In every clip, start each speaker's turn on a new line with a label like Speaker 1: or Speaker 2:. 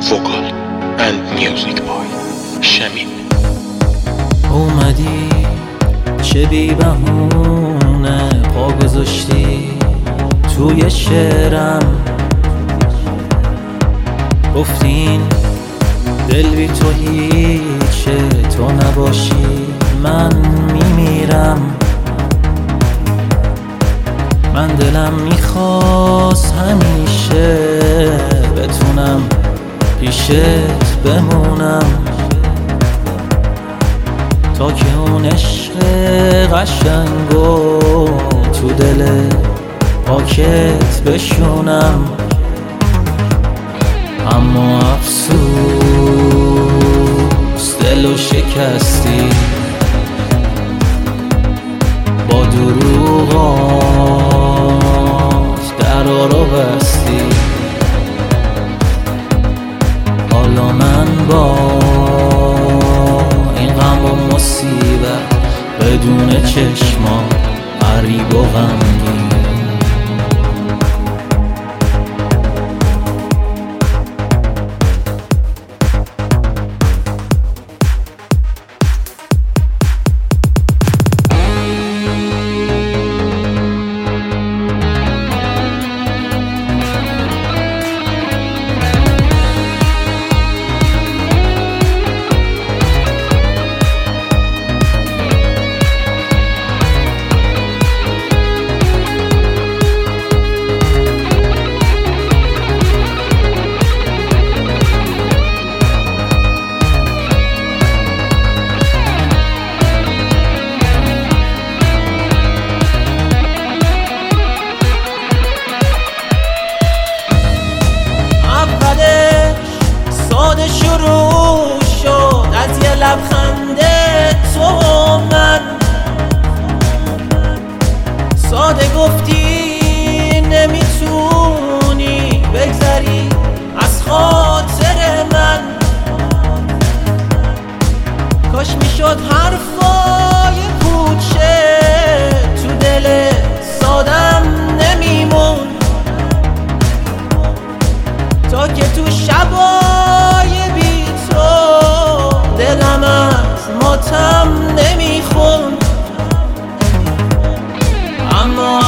Speaker 1: vocal and music by شمیم.
Speaker 2: اومدی چه بی بهونه پا گذاشتی توی شعرم، گفتین دل بی تو هیچه، تو نباشی من میمیرم. من دلم میخواست همیشه بتونم پیشت بمونم، تا که اون عشق قشنگو تو دل پاکت بشونم. اما افسوس دلو شکستی، با دروغات درا رو بستی. حالا من با این غم و مصیبت بدون چشما غریب و غمگین. شروع شد از یه لبخند تو و من، ساده گفتی نمیتونی بگذری از خاطر من. کاش میشد حرفای کوچه تو دل سادم نمیمون، تا که تو شبای بی تو دلم از ماتم نمیخون. اما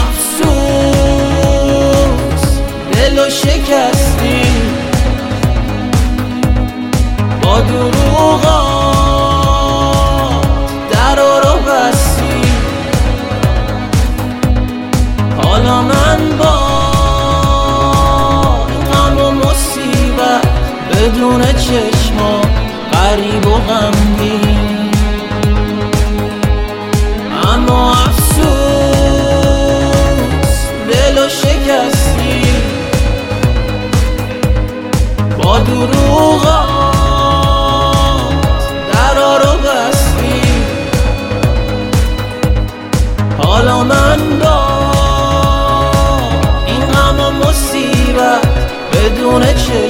Speaker 2: افسوس دلو شکستی، با دروغات درا رو بستی. حالا من با بدون چشما غریب و غمگین. اما افسوس دلو شکستی، با دروغات درا رو بستی. حالا من با این غم و مصیبت بدون چشما